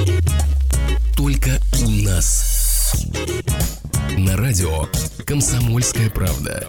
Только у нас. На радио «Комсомольская правда».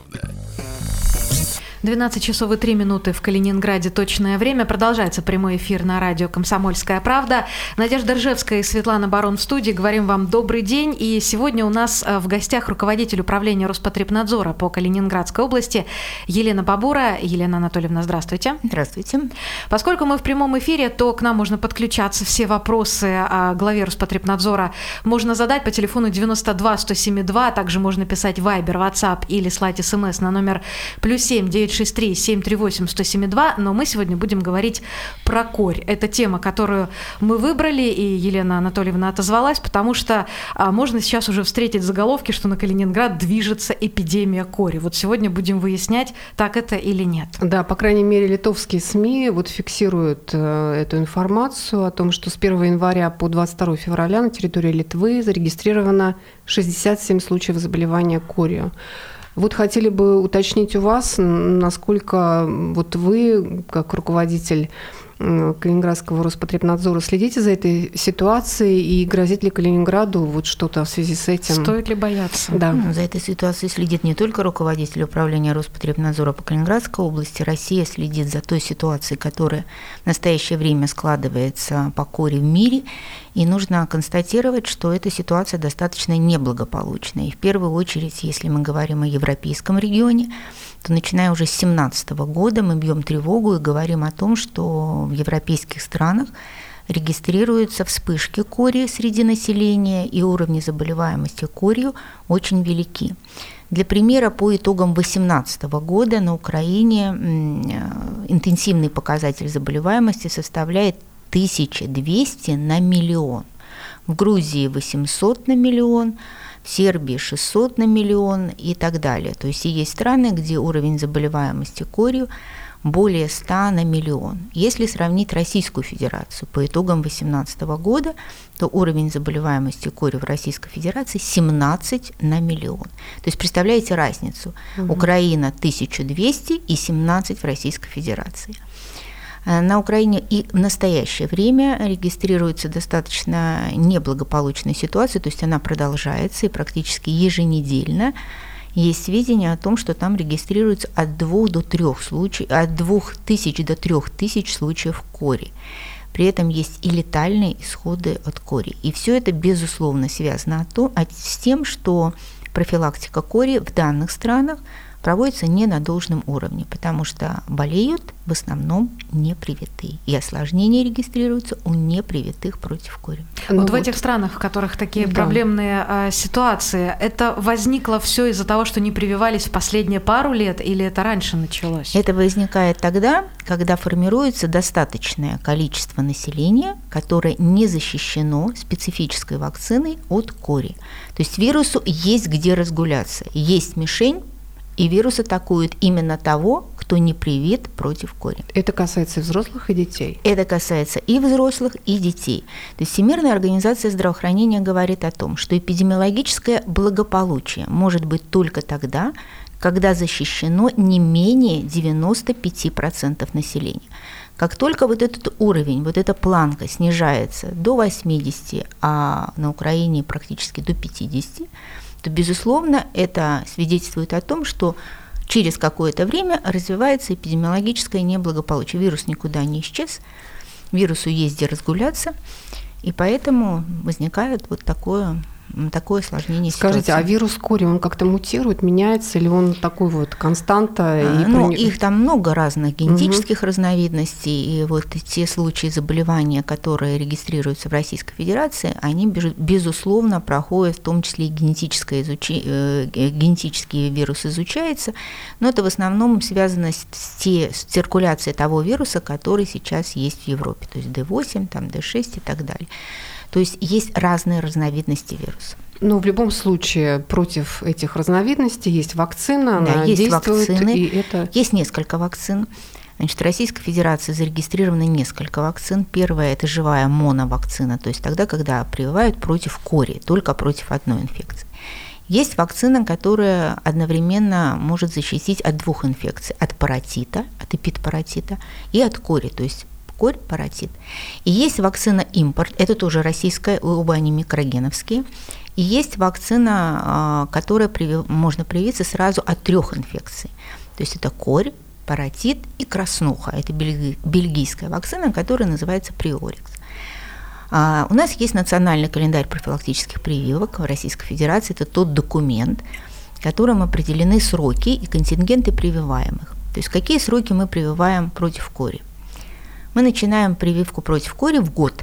12 часов и 3 минуты в Калининграде точное время. Продолжается прямой эфир на радио «Комсомольская правда». Надежда Ржевская и Светлана Барон в студии. Говорим вам добрый день. И сегодня у нас в гостях руководитель управления Роспотребнадзора по Калининградской области Елена Бабура. Елена Анатольевна, здравствуйте. Здравствуйте. Поскольку мы в прямом эфире, то к нам можно подключаться. Все вопросы о главе Роспотребнадзора можно задать по телефону 92 107 2. Также можно писать в Viber, WhatsApp или слать смс на номер +7 963 738 107 2. Но мы сегодня будем говорить про корь. Это тема, которую мы выбрали, и Елена Анатольевна отозвалась, потому что можно сейчас уже встретить заголовки, что на Калининград движется эпидемия кори. Вот сегодня будем выяснять, так это или нет. Да, по крайней мере, литовские СМИ фиксируют эту информацию о том, что с 1 января по 22 февраля на территории Литвы зарегистрировано 67 случаев заболевания корью. Хотели бы уточнить у вас, насколько вы, как руководитель Калининградского Роспотребнадзора, следите за этой ситуацией, и грозит ли Калининграду что-то в связи с этим? Стоит ли бояться? Да. За этой ситуацией следит не только руководитель управления Роспотребнадзора по Калининградской области. Россия следит за той ситуацией, которая в настоящее время складывается по коре в мире. И нужно констатировать, что эта ситуация достаточно неблагополучная. И в первую очередь, если мы говорим о европейском регионе, то начиная уже с 2017 года мы бьем тревогу и говорим о том, что в европейских странах регистрируются вспышки кори среди населения, и уровни заболеваемости корью очень велики. Для примера, по итогам 2018 года на Украине интенсивный показатель заболеваемости составляет 1200 на миллион. В Грузии 800 на миллион, в Сербии 600 на миллион и так далее. То есть есть страны, где уровень заболеваемости корью более 100 на миллион. Если сравнить Российскую Федерацию по итогам 2018 года, то уровень заболеваемости корью в Российской Федерации 17 на миллион. То есть представляете разницу? Украина 1200 и 17 в Российской Федерации. На Украине и в настоящее время регистрируется достаточно неблагополучная ситуация, то есть она продолжается и практически еженедельно есть сведения о том, что там регистрируется от 2000 до 3000 случаев кори. При этом есть и летальные исходы от кори. И все это, безусловно, связано с тем, что профилактика кори в данных странах проводится не на должном уровне, потому что болеют в основном непривитые, и осложнения регистрируются у непривитых против кори. В этих странах, в которых такие проблемные ситуации, это возникло все из-за того, что не прививались в последние пару лет, или это раньше началось? Это возникает тогда, когда формируется достаточное количество населения, которое не защищено специфической вакциной от кори. То есть вирусу есть где разгуляться, есть мишень, и вирус атакует именно того, кто не привит против кори. Это касается и взрослых, и детей? Это касается и взрослых, и детей. То есть Всемирная организация здравоохранения говорит о том, что эпидемиологическое благополучие может быть только тогда, когда защищено не менее 95% населения. Как только этот уровень, эта планка снижается до 80, а на Украине практически до 50, то, безусловно, это свидетельствует о том, что через какое-то время развивается эпидемиологическое неблагополучие. Вирус никуда не исчез, вирусу есть где разгуляться, и поэтому возникает такое осложнение ситуации. Скажите, а вирус кори, он как-то мутирует, меняется, или он такой константа? Их там много разных генетических разновидностей, и те случаи заболевания, которые регистрируются в Российской Федерации, они, безусловно, проходят, в том числе и генетический вирус изучается, но это в основном связано с циркуляцией того вируса, который сейчас есть в Европе, то есть D8, D6 и так далее. То есть есть разные разновидности вируса. Но в любом случае против этих разновидностей есть вакцина, она есть действует. Вакцины, есть несколько вакцин. Значит, в Российской Федерации зарегистрировано несколько вакцин. Первая – это живая моновакцина, то есть тогда, когда прививают против кори, только против одной инфекции. Есть вакцина, которая одновременно может защитить от двух инфекций – от паротита, от эпидпаратита и от кори, то есть корь, паротит. И есть вакцина импорт, это тоже российская, оба они микрогеновские. И есть вакцина, которая можно привиться сразу от 3 инфекций. То есть это корь, паротит и краснуха. Это бельгийская вакцина, которая называется Приорикс. У нас есть национальный календарь профилактических прививок в Российской Федерации. Это тот документ, в котором определены сроки и контингенты прививаемых. То есть какие сроки мы прививаем против кори. Мы начинаем прививку против кори в год.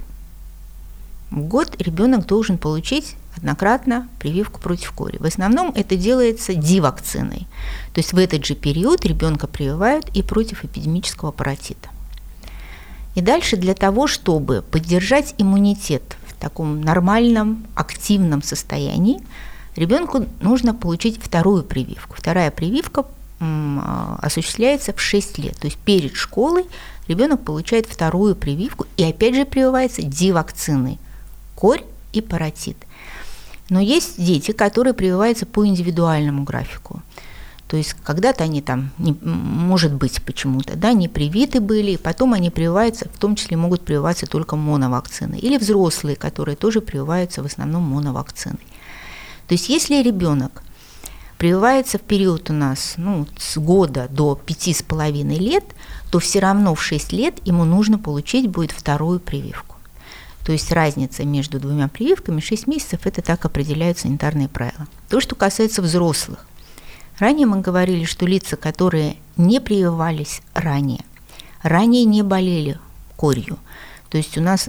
В год ребенок должен получить однократно прививку против кори. В основном это делается ди-вакциной. То есть в этот же период ребенка прививают и против эпидемического паротита. И дальше для того, чтобы поддержать иммунитет в таком нормальном, активном состоянии, ребенку нужно получить 2-ю прививку. 2-я прививка осуществляется в 6 лет. То есть перед школой ребенок получает 2-ю прививку и опять же прививается ди-вакциной корь и паротит. Но есть дети, которые прививаются по индивидуальному графику. То есть когда-то они там, может быть, почему-то, да, не привиты были, и потом они прививаются, в том числе могут прививаться только моновакциной. Или взрослые, которые тоже прививаются в основном моновакциной. То есть если ребенок прививается в период у нас с года до 5,5 лет, то все равно в 6 лет ему нужно получить будет 2-ю прививку. То есть разница между 2 прививками 6 месяцев, это так определяют санитарные правила. То, что касается взрослых. Ранее мы говорили, что лица, которые не прививались ранее не болели корью. То есть у нас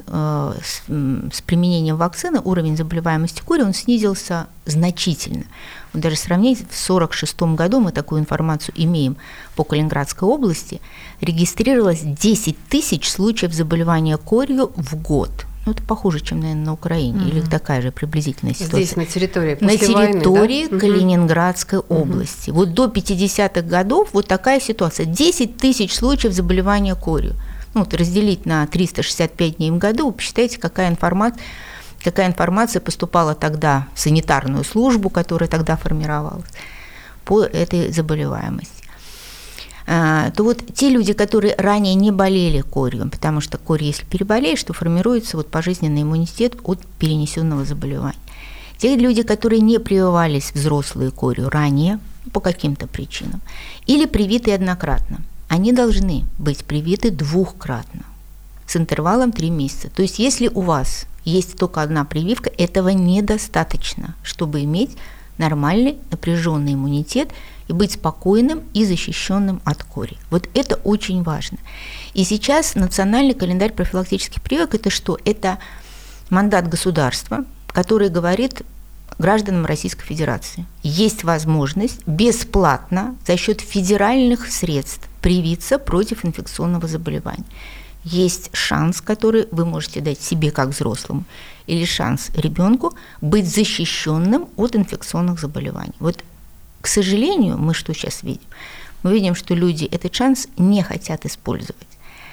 с применением вакцины уровень заболеваемости корью он снизился значительно. Вот даже сравнить, в 1946 году, мы такую информацию имеем по Калининградской области, регистрировалось 10 тысяч случаев заболевания корью в год. Это похуже, чем, наверное, на Украине, или такая же приблизительная ситуация. Здесь на территории войны, да? Калининградской области. Вот до 50-х годов вот такая ситуация. 10 тысяч случаев заболевания корью. Разделить на 365 дней в году, вы посчитайте, какая информация поступала тогда в санитарную службу, которая тогда формировалась, по этой заболеваемости. То вот те люди, которые ранее не болели корью, потому что корь, если переболеешь, то формируется пожизненный иммунитет от перенесенного заболевания. Те люди, которые не прививались взрослые корью ранее по каким-то причинам, или привиты однократно, они должны быть привиты 2-кратно с интервалом 3 месяца. То есть если у вас есть только 1 прививка, этого недостаточно, чтобы иметь нормальный напряженный иммунитет и быть спокойным и защищенным от кори. Вот это очень важно. И сейчас национальный календарь профилактических прививок – это что? Это мандат государства, который говорит гражданам Российской Федерации: есть возможность бесплатно за счет федеральных средств привиться против инфекционного заболевания. Есть шанс, который вы можете дать себе как взрослому, или шанс ребенку быть защищенным от инфекционных заболеваний. Вот, к сожалению, мы что сейчас видим? Мы видим, что люди этот шанс не хотят использовать.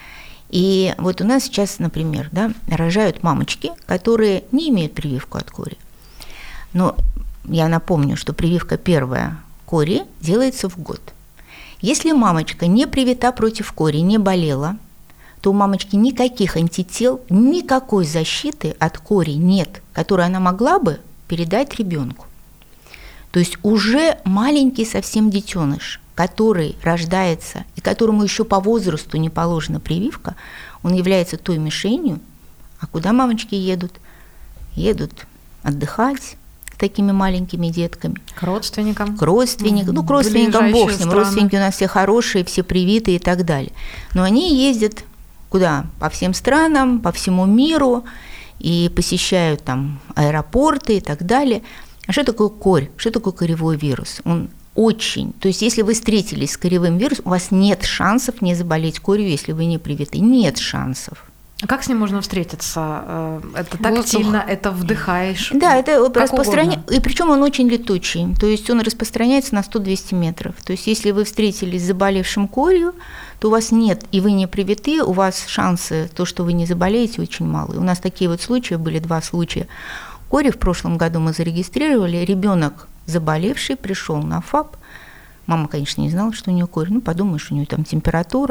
И вот у нас сейчас, например, рожают мамочки, которые не имеют прививку от кори. Но я напомню, что прививка 1-я кори делается в год. Если мамочка не привита против кори, не болела, то у мамочки никаких антител, никакой защиты от кори нет, которую она могла бы передать ребенку. То есть уже маленький совсем детеныш, который рождается и которому еще по возрасту не положена прививка, он является той мишенью. А куда мамочки едут? Едут отдыхать с такими маленькими детками. К родственникам. К родственникам бог с ним. Родственники у нас все хорошие, все привитые и так далее. Но они ездят куда? По всем странам, по всему миру, и посещают там аэропорты и так далее. А что такое корь? Что такое коревой вирус? Он очень... То есть если вы встретились с коревым вирусом, у вас нет шансов не заболеть корью, если вы не привиты. Нет шансов. А как с ним можно встретиться? Это тактильно, это вдыхаешь? Да, это распространяется. И причем он очень летучий. То есть он распространяется на 100-200 метров. То есть если вы встретились с заболевшим корью, то у вас нет, и вы не привиты, у вас шансы, то, что вы не заболеете, очень малы. У нас такие вот случаи были, 2 случая. Кори в прошлом году мы зарегистрировали. Ребенок заболевший пришел на ФАП. Мама, конечно, не знала, что у нее корь. Подумаешь, у нее там температура,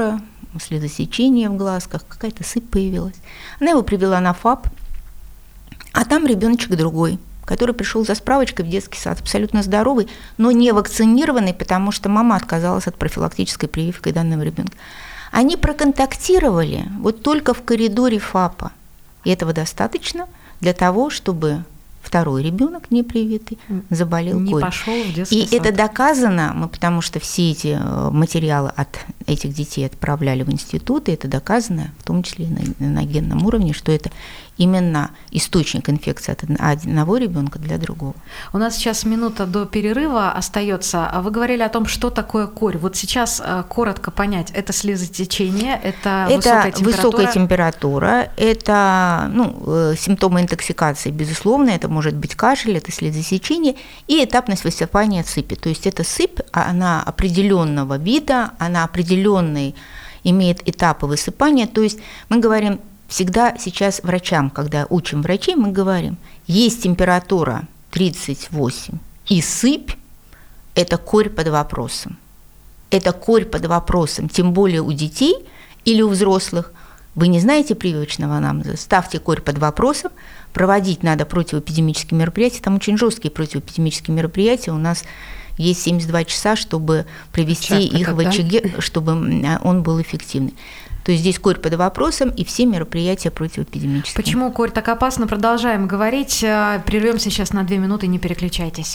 слезотечение в глазках, какая-то сыпь появилась. Она его привела на ФАП, а там ребеночек другой, который пришел за справочкой в детский сад, абсолютно здоровый, но не вакцинированный, потому что мама отказалась от профилактической прививки данного ребенка. Они проконтактировали вот только в коридоре ФАПа. И этого достаточно для того, чтобы второй ребенок не привитый заболел не корью. Пошел в детский сад. И это доказано, потому что все эти материалы от этих детей отправляли в институты, это доказано, в том числе на генном уровне, что это именно источник инфекции от одного ребенка для другого. У нас сейчас минута до перерыва остается. Вы говорили о том, что такое корь. Вот сейчас коротко понять, это слезотечение, это высокая температура, это симптомы интоксикации, безусловно, это может быть кашель, это слезотечение и этапность высыпания сыпи. То есть эта сыпь, она определенного вида, она определенный, имеет этапы высыпания. То есть мы говорим всегда сейчас врачам, когда учим врачей, мы говорим, есть температура 38 и сыпь, это корь под вопросом. Это корь под вопросом, тем более у детей или у взрослых. Вы не знаете прививочного анамнеза? Ставьте корь под вопросом, проводить надо противоэпидемические мероприятия, там очень жесткие противоэпидемические мероприятия, у нас есть 72 часа, чтобы привести их в очаге, чтобы он был эффективный. То есть здесь корь под вопросом и все мероприятия противоэпидемические. Почему корь так опасна? Продолжаем говорить. Прервемся сейчас на 2 минуты, не переключайтесь.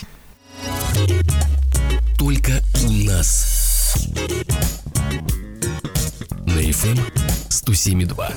Только у нас. На FM 107.2.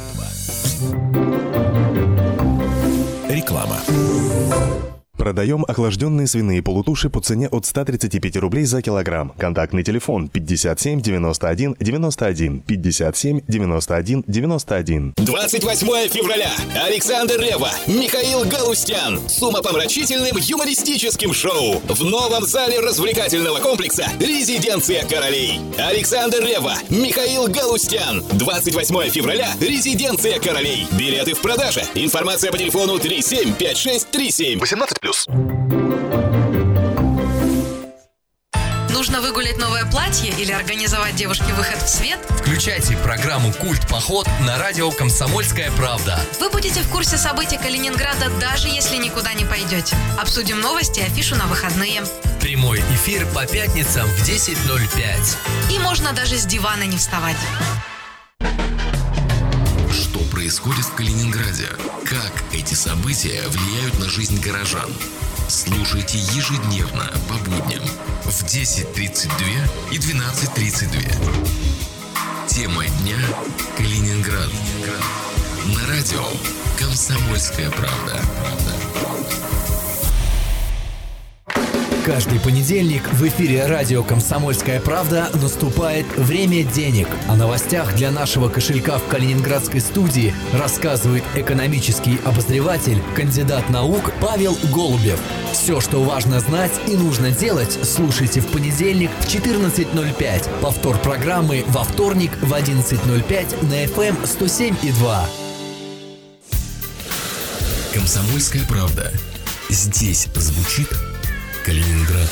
Реклама. Продаем охлажденные свиные полутуши по цене от 135 рублей за килограмм. Контактный телефон 57 91 91 57 91 91. 28 февраля. Александр Ревва, Михаил Галустян с умопомрачительным юмористическим шоу в новом зале развлекательного комплекса «Резиденция королей». Александр Ревва, Михаил Галустян. 28 февраля. «Резиденция королей». Билеты в продаже. Информация по телефону 375637. 18+. Нужно выгулять новое платье или организовать девушке выход в свет? Включайте программу «Культ-поход» на радио «Комсомольская правда». Вы будете в курсе событий Калининграда, даже если никуда не пойдете. Обсудим новости и афишу на выходные. Прямой эфир по пятницам в 10:05. И можно даже с дивана не вставать. Что происходит в Калининграде? Как эти события влияют на жизнь горожан? Слушайте ежедневно по будням в 10:32 и 12:32. Тема дня – Калининград. На радио «Комсомольская правда». Каждый понедельник в эфире радио «Комсомольская правда» наступает «Время денег». О новостях для нашего кошелька в калининградской студии рассказывает экономический обозреватель, кандидат наук Павел Голубев. Все, что важно знать и нужно делать, слушайте в понедельник в 14:05. Повтор программы во вторник в 11:05 на FM 107.2. «Комсомольская правда». Здесь звучит Калининград.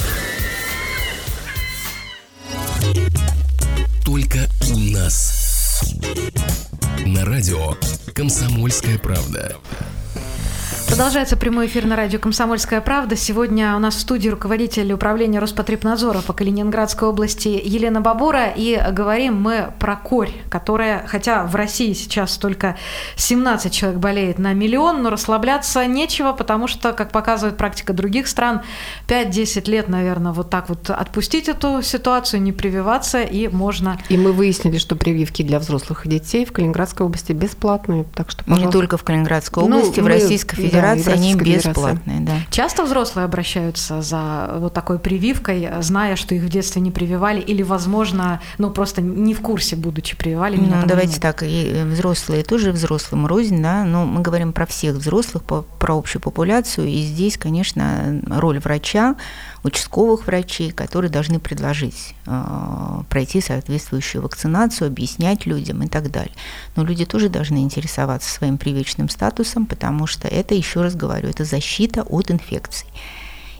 Только у нас. На радио «Комсомольская правда». Продолжается прямой эфир на радио «Комсомольская правда». Сегодня у нас в студии руководитель управления Роспотребнадзора по Калининградской области Елена Бабура. И говорим мы про корь, которая, хотя в России сейчас только 17 человек болеет на миллион, но расслабляться нечего, потому что, как показывает практика других стран, 5-10 лет, наверное, вот так вот отпустить эту ситуацию, не прививаться, и можно... И мы выяснили, что прививки для взрослых и детей в Калининградской области бесплатные. Так что, пожалуйста. Не только в Калининградской области, в Российской Федерации. Они бесплатные, да. Часто взрослые обращаются за вот такой прививкой, зная, что их в детстве не прививали, или, возможно, просто не в курсе, будучи прививали? Давайте так, и взрослые тоже взрослым рознь, да, но мы говорим про всех взрослых, про общую популяцию, и здесь, конечно, роль врача, участковых врачей, которые должны предложить пройти соответствующую вакцинацию, объяснять людям и так далее. Но люди тоже должны интересоваться своим прививочным статусом, потому что это, еще раз говорю, это защита от инфекций.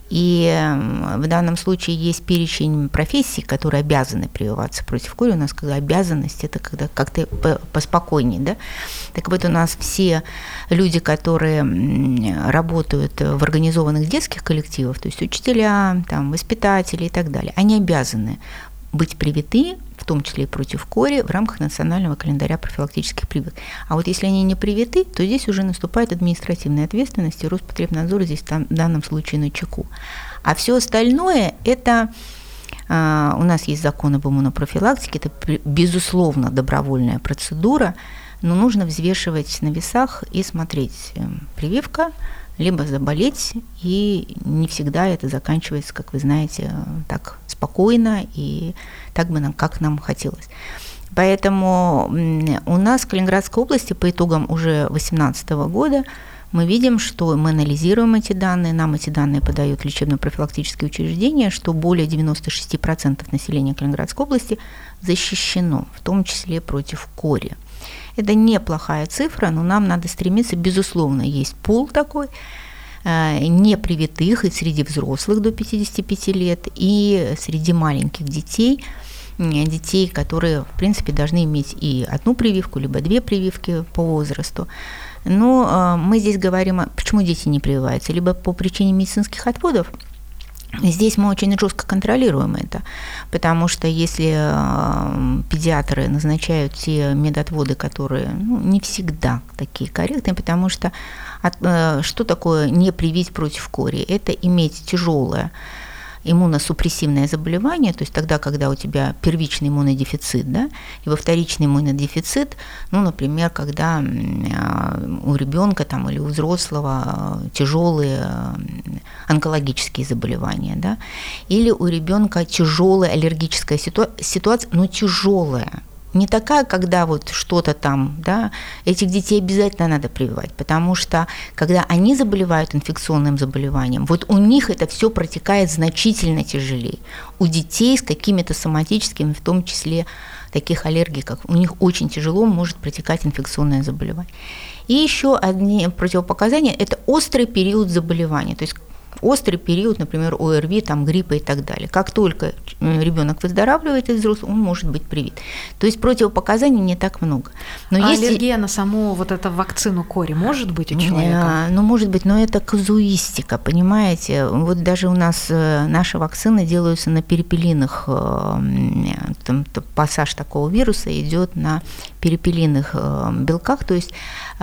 И в данном случае есть перечень профессий, которые обязаны прививаться против кори. У нас когда обязанность, это когда как-то поспокойнее, да? Так вот, у нас все люди, которые работают в организованных детских коллективах, то есть учителя, там, воспитатели и так далее, они обязаны быть привиты, в том числе и против кори, в рамках национального календаря профилактических прививок. А вот если они не привиты, то здесь уже наступает административная ответственность, и Роспотребнадзор здесь в данном случае на чеку. А все остальное – это у нас есть закон об иммунопрофилактике, это, безусловно, добровольная процедура, но нужно взвешивать на весах и смотреть, прививка, либо заболеть, и не всегда это заканчивается, как вы знаете, так спокойно и так бы как нам хотелось. Поэтому у нас в Калининградской области по итогам уже 2018 года мы видим, что мы анализируем эти данные, нам эти данные подают лечебно-профилактические учреждения, что более 96% населения Калининградской области защищено, в том числе против кори. Это неплохая цифра, но нам надо стремиться, безусловно, есть пул такой, непривитых и среди взрослых до 55 лет, и среди маленьких детей, которые, в принципе, должны иметь и одну прививку, либо две прививки по возрасту. Но мы здесь говорим, почему дети не прививаются, либо по причине медицинских отводов. Здесь мы очень жестко контролируем это, потому что если педиатры назначают те медотводы, которые не всегда такие корректные, потому что что такое не привить против кори? Это иметь тяжелое иммуносупрессивное заболевание, то есть тогда, когда у тебя первичный иммунодефицит, да, либо вторичный иммунодефицит, например, когда у ребенка там, или у взрослого тяжелые онкологические заболевания, да, или у ребенка тяжелая аллергическая ситуация, но тяжелая. Не такая, когда вот что-то там, да, этих детей обязательно надо прививать, потому что когда они заболевают инфекционным заболеванием, вот у них это все протекает значительно тяжелее. У детей с какими-то соматическими, в том числе таких аллергиков, у них очень тяжело может протекать инфекционное заболевание. И еще одни противопоказания – это острый период заболевания, то есть острый период, например, ОРВИ, там, гриппа и так далее. Как только ребенок выздоравливает из взрослого, он может быть привит. То есть противопоказаний не так много. Но аллергия на саму вот эту вакцину кори может быть у человека? Может быть, но это казуистика, понимаете. Вот даже у нас наши вакцины делаются на перипелинах, там пассаж такого вируса идет на перипелинных белках. То есть,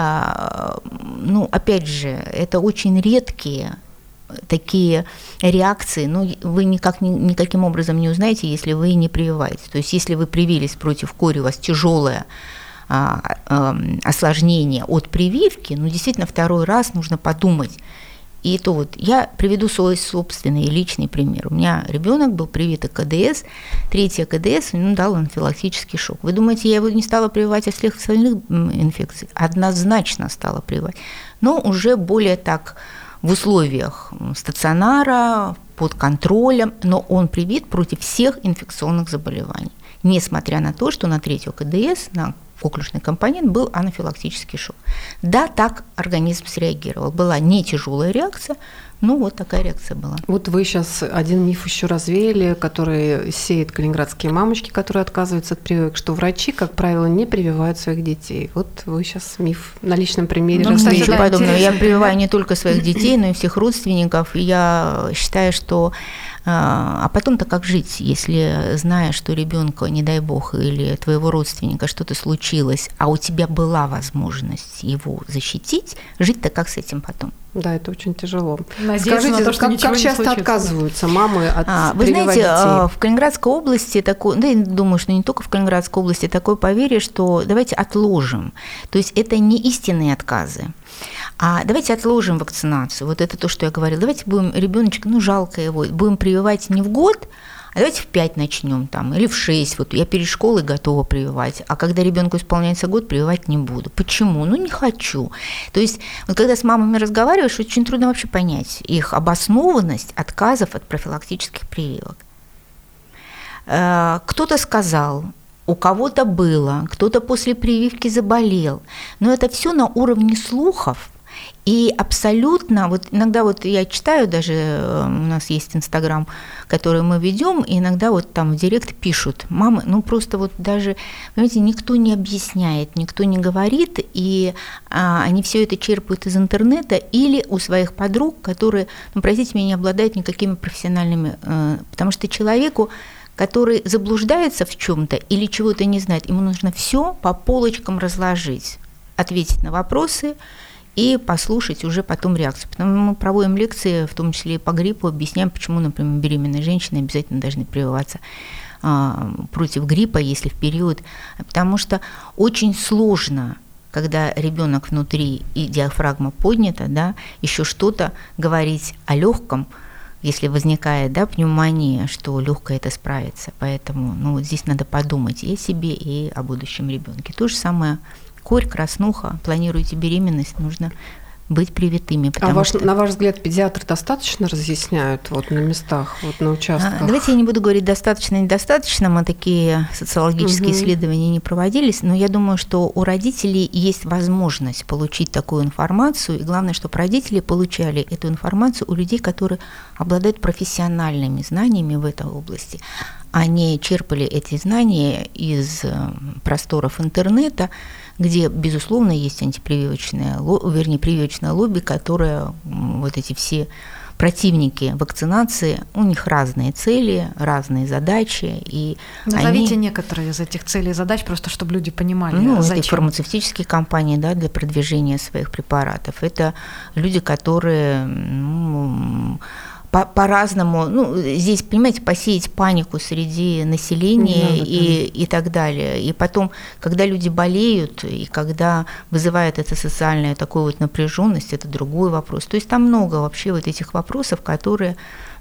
опять же, это очень редкие такие реакции, вы никаким образом не узнаете, если вы не прививаетесь. То есть, если вы привились против кори, у вас тяжелое осложнение от прививки, действительно, второй раз нужно подумать. И то вот я приведу свой собственный личный пример. У меня ребенок был привит КДС, третья КДС, дал анафилактический шок. Вы думаете, я его не стала прививать от всех остальных инфекций? Однозначно стала прививать, но уже более так в условиях стационара, под контролем, но он привит против всех инфекционных заболеваний, несмотря на то, что на третью КДС, на коклюшный компонент, был анафилактический шок. Да, так организм среагировал. Была не тяжелая реакция, но вот такая реакция была. Вот вы сейчас один миф еще развеяли, который сеют калининградские мамочки, которые отказываются от прививок, что врачи, как правило, не прививают своих детей. Вот вы сейчас миф на личном примере развеяли. Ничего подобного. Я прививаю не только своих детей, но и всех родственников. И я считаю, что а потом-то как жить, если, зная, что ребенка, не дай бог, или твоего родственника что-то случилось, а у тебя была возможность его защитить, жить-то как с этим потом? Да, это очень тяжело. Скажите, на то, что как часто отказываются мамы от Вы знаете, детей? в Калининградской области такое, да, я думаю, что не только в Калининградской области, такое поверье, что давайте отложим. То есть это не истинные отказы. А давайте отложим вакцинацию. Вот это то, что я говорила. Давайте будем, ребеночек, жалко его, будем прививать не в год, а давайте в 5 начнем там, или в 6. Вот я перед школой готова прививать, а когда ребенку исполняется год, прививать не буду. Почему? Не хочу. То есть, вот когда с мамами разговариваешь, очень трудно вообще понять их обоснованность отказов от профилактических прививок. Кто-то сказал, у кого-то было, кто-то после прививки заболел. Но это все на уровне слухов И абсолютно, вот иногда вот я читаю, даже у нас есть Инстаграм, который мы ведем, и иногда вот там в директ пишут: мамы, ну просто вот даже, понимаете, никто не объясняет, никто не говорит, и они все это черпают из интернета или у своих подруг, которые, ну простите меня, не обладают никакими профессиональными, потому что человеку, который заблуждается в чем-то или чего-то не знает, ему нужно все по полочкам разложить, ответить на вопросы и послушать уже потом реакцию. Потому мы проводим лекции, в том числе и по гриппу, объясняем, почему, например, беременные женщины обязательно должны прививаться против гриппа, если в период, потому что очень сложно, когда ребенок внутри и диафрагма поднята, да, еще что-то говорить о легком, если возникает, да, пневмония, что легкое это справится. Поэтому ну, вот здесь надо подумать и о себе, и о будущем ребенке. То же самое. Корь, краснуха, планируете беременность, нужно быть привитыми. На ваш взгляд, педиатры достаточно разъясняют вот на местах, вот на участках? Давайте я не буду говорить достаточно, недостаточно, мы такие социологические исследования не проводились, но я думаю, что у родителей есть возможность получить такую информацию, и главное, чтобы родители получали эту информацию у людей, которые обладают профессиональными знаниями в этой области. Они черпали эти знания из просторов интернета, где, безусловно, есть антипрививочное, прививочное лобби, которое вот эти все противники вакцинации, у них разные цели, разные задачи. И назовите некоторые из этих целей и задач, просто чтобы люди понимали, зачем. Это фармацевтические компании, да, для продвижения своих препаратов. Это люди, которые по-разному, ну, здесь, понимаете, посеять панику среди населения и так далее. И потом, когда люди болеют, и когда вызывает это социальная такую вот напряженность, это другой вопрос. То есть там много вообще вот этих вопросов, которые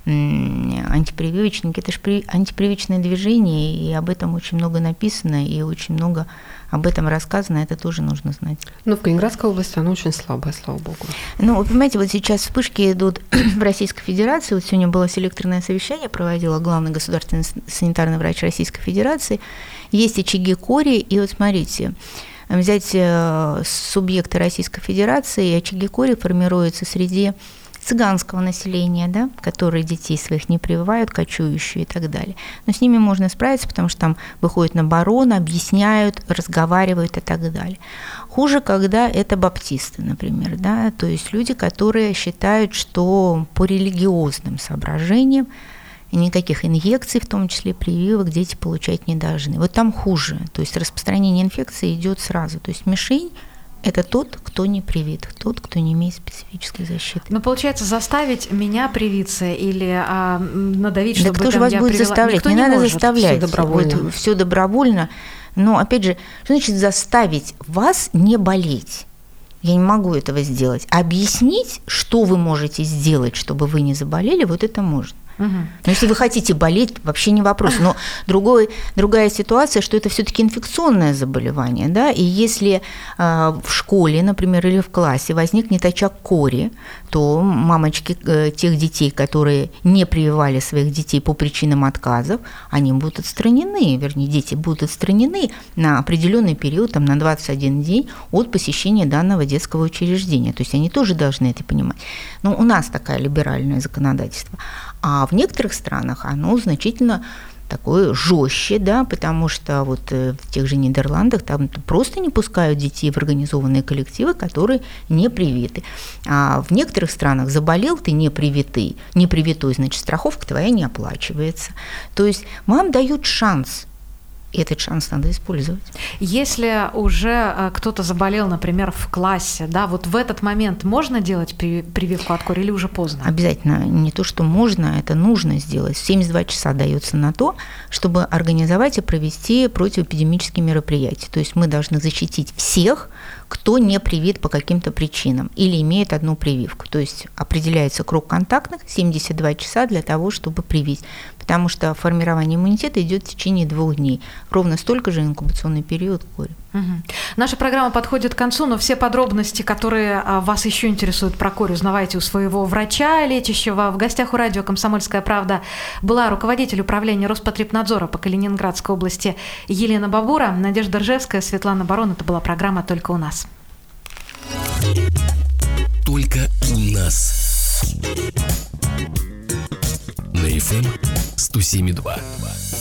антипрививочники, это же антипрививочное движение, и об этом очень много написано, и очень много об этом рассказано, это тоже нужно знать. Но в Калининградской области оно очень слабое, слава богу. Ну, вы понимаете, вот сейчас вспышки идут в Российской Федерации. Вот сегодня было селекторное совещание, проводила главный государственный санитарный врач Российской Федерации. Есть очаги кори, и вот смотрите, взять субъекты Российской Федерации, очаги кори формируются среди цыганского населения, да, которые детей своих не прививают, кочующие и так далее. Но с ними можно справиться, потому что там выходят на барон, объясняют, разговаривают и так далее. Хуже, когда это баптисты, например, да, то есть люди, которые считают, что по религиозным соображениям никаких инъекций, в том числе прививок, дети получать не должны. Вот там хуже, то есть распространение инфекции идет сразу, то есть мишень – это тот, кто не привит, тот, кто не имеет специфической защиты. Но получается, заставить меня привиться или надавить, чтобы кто же вас будет заставлять? Никто не надо может. заставлять. Все добровольно. Вот, все добровольно. Но опять же, что значит заставить вас не болеть? Я не могу этого сделать. Объяснить, что вы можете сделать, чтобы вы не заболели, вот это можно. Но если вы хотите болеть, вообще не вопрос. Но другая ситуация, что это все-таки инфекционное заболевание, да, и если в школе, например, или в классе возникнет очаг кори, то мамочки тех детей, которые не прививали своих детей по причинам отказов, они будут отстранены, вернее, дети будут отстранены на определенный период, там, на 21 день от посещения данного детского учреждения. То есть они тоже должны это понимать. Но у нас такое либеральное законодательство. А в некоторых странах оно значительно такое жестче, да, потому что вот в тех же Нидерландах там просто не пускают детей в организованные коллективы, которые не привиты. А в некоторых странах заболел ты не привитой, значит, страховка твоя не оплачивается. То есть вам дают шанс. И этот шанс надо использовать. Если уже кто-то заболел, например, в классе, да, вот в этот момент можно делать прививку от кори или уже поздно? Обязательно. Не то, что можно, это нужно сделать. 72 часа дается на то, чтобы организовать и провести противоэпидемические мероприятия. То есть мы должны защитить всех, кто не привит по каким-то причинам или имеет одну прививку. То есть определяется круг контактных, 72 часа для того, чтобы привить. Потому что формирование иммунитета идет в течение 2 дней. Ровно столько же инкубационный период кори. Наша программа подходит к концу, но все подробности, которые вас еще интересуют про корь, узнавайте у своего врача лечащего. В гостях у радио «Комсомольская правда» была руководитель управления Роспотребнадзора по Калининградской области Елена Бабура, Надежда Ржевская, Светлана Барон. Это была программа «Только у нас». только у нас. На FM 107.2.